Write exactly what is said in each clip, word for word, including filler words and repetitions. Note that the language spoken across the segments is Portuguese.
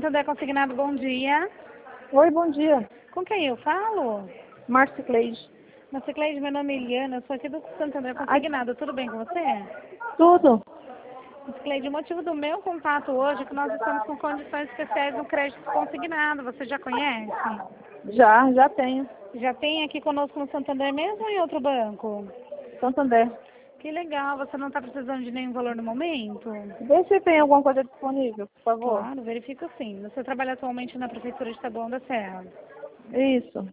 Santander Consignado, bom dia. Oi, bom dia. Com quem eu falo? Márcia Cleide. Márcia Cleide, meu nome é Eliana, eu sou aqui do Santander Consignado. Tudo bem com você? Tudo? Márcia Cleide, o motivo do meu contato hoje é que nós estamos com condições especiais no crédito consignado. Você já conhece? Já, já tenho. Já tem aqui conosco no Santander mesmo ou em outro banco? Santander. Que legal, você não está precisando de nenhum valor no momento? Vê se tem alguma coisa disponível, por favor. Claro, verifico sim. Você trabalha atualmente na Prefeitura de Taboão da Serra? Isso.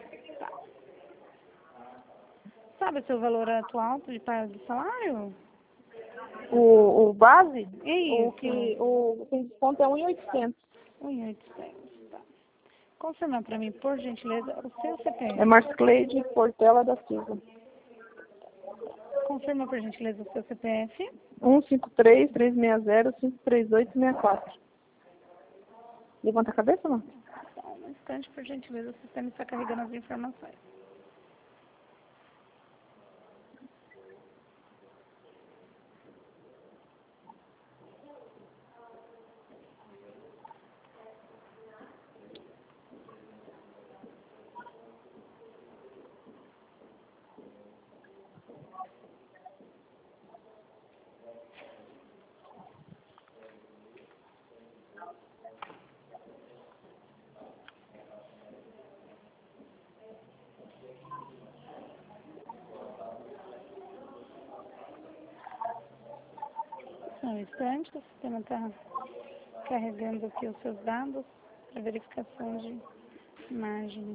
Sabe o seu valor atual de pago de salário? O, o base? Isso. O que o tem desconto é um mil e oitocentos. um mil e oitocentos, tá. Confirma para mim, por gentileza, o seu C P F. É Márcia Cleide Portela da Silva. Confirma, por gentileza, o seu C P F. um cinco três, três seis zero, cinco três oito, seis quatro. Levanta a cabeça, não? Só um instante, por gentileza, o sistema está carregando as informações. Só um instante, o sistema está carregando aqui os seus dados para verificação de imagens.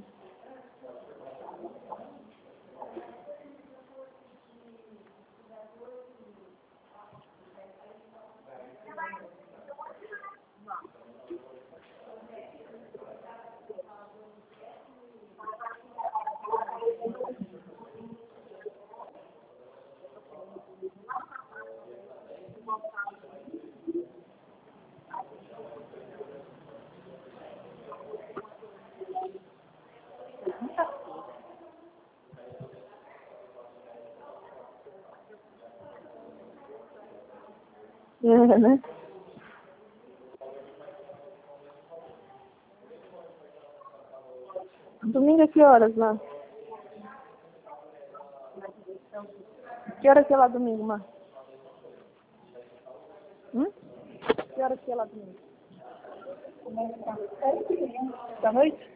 É, né? Domingo a que horas lá? Que hora que é lá domingo, Má? Hum? Que hora que é lá domingo? Da noite?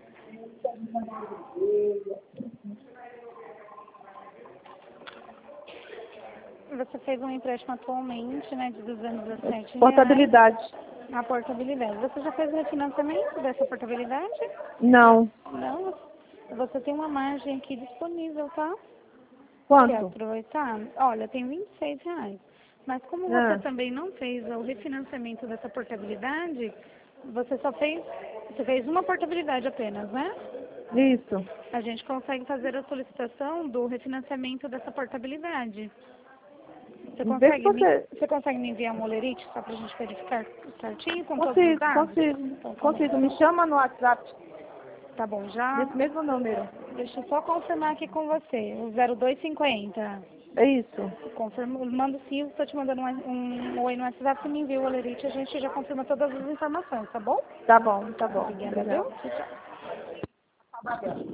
Você fez um empréstimo atualmente, né, de duzentos e dezessete reais. Portabilidade. A portabilidade. Você já fez o refinanciamento dessa portabilidade? Não. Não. Você tem uma margem aqui disponível, tá? Quanto? Quer aproveitar? Olha, tem vinte e seis reais. Mas como você Ah. também não fez o refinanciamento dessa portabilidade, você só fez, você fez uma portabilidade apenas, né? Isso. A gente consegue fazer a solicitação do refinanciamento dessa portabilidade. Você Vê se consegue, me, você... você consegue me enviar um olerite só pra gente verificar certinho com todos os Consigo, dados? consigo. Então, tá Consigo. bom. Me chama no WhatsApp. Tá bom, já. Desse mesmo número. Deixa eu só confirmar aqui com você. O zero dois cinquenta. É isso. Confirmo, mando sim, estou te mandando um, um oi no WhatsApp, você me envia o olerite, a gente já confirma todas as informações, tá bom? Tá bom, tá bom. Obrigada, viu? Obrigada. Tchau, tchau.